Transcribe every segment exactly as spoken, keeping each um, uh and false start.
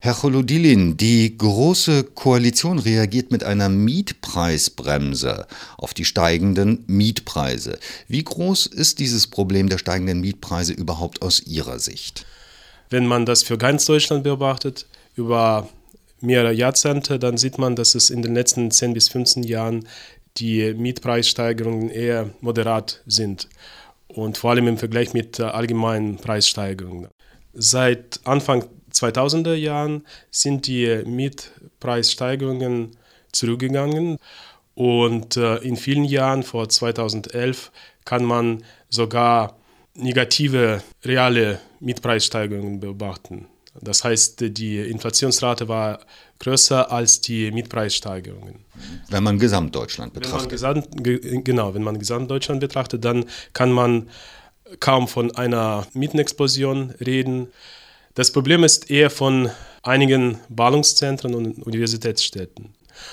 Herr Cholodilin, die Große Koalition reagiert mit einer Mietpreisbremse auf die steigenden Mietpreise. Wie groß ist dieses Problem der steigenden Mietpreise überhaupt aus Ihrer Sicht? Wenn man das für ganz Deutschland beobachtet, über mehrere Jahrzehnte, dann sieht man, dass es in den letzten zehn bis fünfzehn Jahren die Mietpreissteigerungen eher moderat sind und vor allem im Vergleich mit allgemeinen Preissteigerungen. Seit Anfang zweitausender Jahren sind die Mietpreissteigerungen zurückgegangen und in vielen Jahren, vor zweitausendelf, kann man sogar negative reale Mietpreissteigerungen beobachten. Das heißt, die Inflationsrate war größer als die Mietpreissteigerungen. Wenn man Gesamtdeutschland betrachtet. Wenn man Gesamt, ge, genau, wenn man Gesamtdeutschland betrachtet, dann kann man kaum von einer Mietenexplosion reden. Das Problem ist eher von einigen Ballungszentren und Universitätsstädten.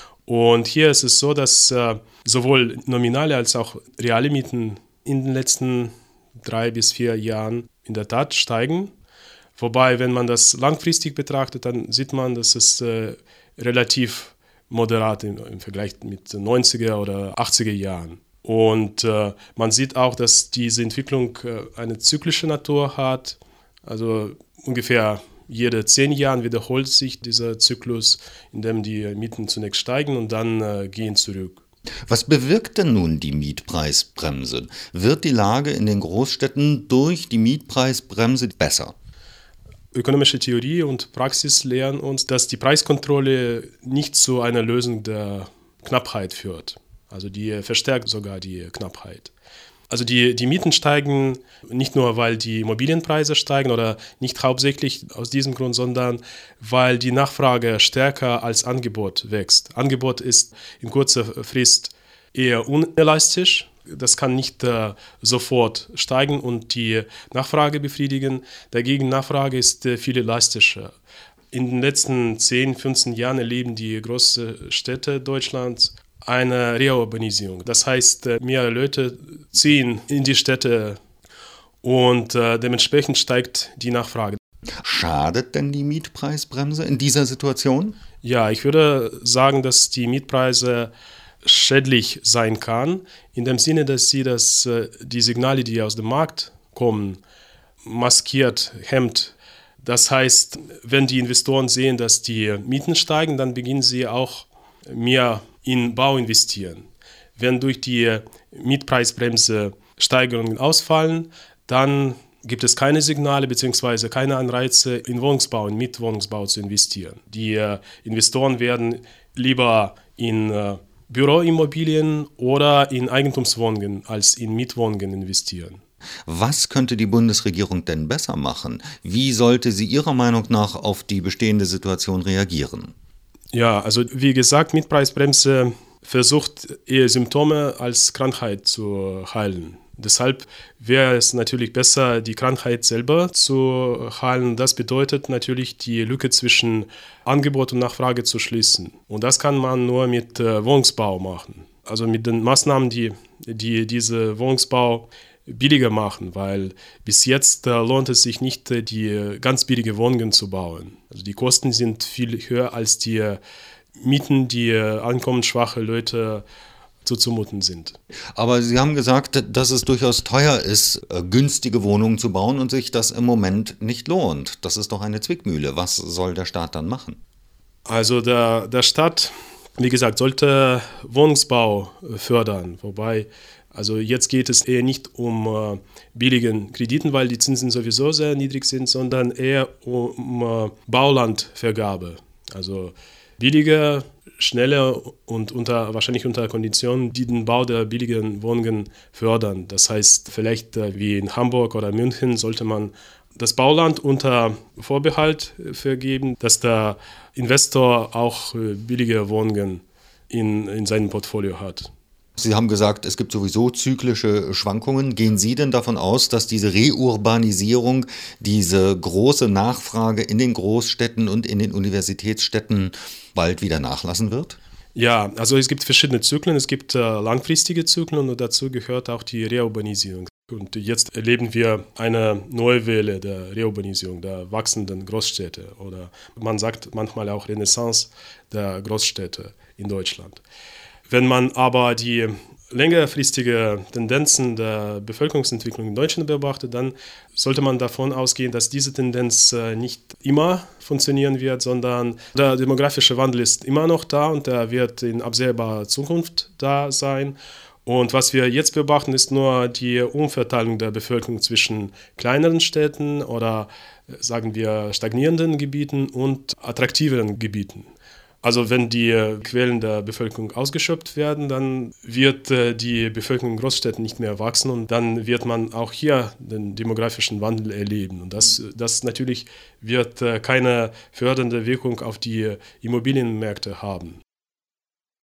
Und hier ist es so, dass äh, sowohl nominale als auch reale Mieten in den letzten drei bis vier Jahren in der Tat steigen. Wobei, wenn man das langfristig betrachtet, dann sieht man, dass es äh, relativ moderat im, im Vergleich mit den neunziger oder achtziger Jahren. Und äh, man sieht auch, dass diese Entwicklung äh, eine zyklische Natur hat. Also ungefähr jede zehn Jahre wiederholt sich dieser Zyklus, in dem die Mieten zunächst steigen und dann äh, gehen zurück. Was bewirkt denn nun die Mietpreisbremse? Wird die Lage in den Großstädten durch die Mietpreisbremse besser? Ökonomische Theorie und Praxis lehren uns, dass die Preiskontrolle nicht zu einer Lösung der Knappheit führt. Also die verstärkt sogar die Knappheit. Also die, die Mieten steigen nicht nur, weil die Immobilienpreise steigen oder nicht hauptsächlich aus diesem Grund, sondern weil die Nachfrage stärker als Angebot wächst. Angebot ist in kurzer Frist eher unelastisch. Das kann nicht äh, sofort steigen und die Nachfrage befriedigen. Dagegen Nachfrage ist äh, viel elastischer. In den letzten zehn, fünfzehn Jahren erleben die großen Städte Deutschlands eine Reurbanisierung. Das heißt, äh, mehr Leute ziehen in die Städte und äh, dementsprechend steigt die Nachfrage. Schadet denn die Mietpreisbremse in dieser Situation? Ja, ich würde sagen, dass die Mietpreise schädlich sein kann, in dem Sinne, dass sie das, die Signale, die aus dem Markt kommen, maskiert, hemmt. Das heißt, wenn die Investoren sehen, dass die Mieten steigen, dann beginnen sie auch mehr in Bau investieren. Wenn durch die Mietpreisbremse Steigerungen ausfallen, dann gibt es keine Signale bzw. keine Anreize, in Wohnungsbau, in Mietwohnungsbau zu investieren. Die äh, Investoren werden lieber in äh, Büroimmobilien oder in Eigentumswohnungen als in Mietwohnungen investieren. Was könnte die Bundesregierung denn besser machen? Wie sollte sie Ihrer Meinung nach auf die bestehende Situation reagieren? Ja, also wie gesagt, Mietpreisbremse versucht eher Symptome als Krankheit zu heilen. Deshalb wäre es natürlich besser, die Krankheit selber zu heilen. Das bedeutet natürlich, die Lücke zwischen Angebot und Nachfrage zu schließen. Und das kann man nur mit äh, Wohnungsbau machen. Also mit den Maßnahmen, die, die diese Wohnungsbau billiger machen, weil bis jetzt äh, lohnt es sich nicht, äh, die ganz billige Wohnungen zu bauen. Also die Kosten sind viel höher als die äh, Mieten, die äh, einkommensschwache Leute zuzumuten sind. Aber Sie haben gesagt, dass es durchaus teuer ist, günstige Wohnungen zu bauen und sich das im Moment nicht lohnt. Das ist doch eine Zwickmühle. Was soll der Staat dann machen? Also der, der Staat, wie gesagt, sollte Wohnungsbau fördern. Wobei, also jetzt geht es eher nicht um äh, billigen Krediten, weil die Zinsen sowieso sehr niedrig sind, sondern eher um äh, Baulandvergabe. Also billiger, schneller und unter, wahrscheinlich unter Konditionen, die den Bau der billigen Wohnungen fördern. Das heißt, vielleicht äh, wie in Hamburg oder München sollte man das Bauland unter Vorbehalt vergeben, dass der Investor auch äh, billige Wohnungen in, in seinem Portfolio hat. Sie haben gesagt, es gibt sowieso zyklische Schwankungen. Gehen Sie denn davon aus, dass diese Reurbanisierung, diese große Nachfrage in den Großstädten und in den Universitätsstädten bald wieder nachlassen wird? Ja, also es gibt verschiedene Zyklen. Es gibt äh, langfristige Zyklen und dazu gehört auch die Reurbanisierung. Und jetzt erleben wir eine neue Welle der Reurbanisierung, der wachsenden Großstädte. Oder man sagt manchmal auch Renaissance der Großstädte in Deutschland. Wenn man aber die längerfristige Tendenzen der Bevölkerungsentwicklung in Deutschland beobachtet, dann sollte man davon ausgehen, dass diese Tendenz nicht immer funktionieren wird, sondern der demografische Wandel ist immer noch da und der wird in absehbarer Zukunft da sein. Und was wir jetzt beobachten, ist nur die Umverteilung der Bevölkerung zwischen kleineren Städten oder, sagen wir, stagnierenden Gebieten und attraktiveren Gebieten. Also wenn die Quellen der Bevölkerung ausgeschöpft werden, dann wird die Bevölkerung in Großstädten nicht mehr wachsen und dann wird man auch hier den demografischen Wandel erleben. Und das, das natürlich wird keine fördernde Wirkung auf die Immobilienmärkte haben.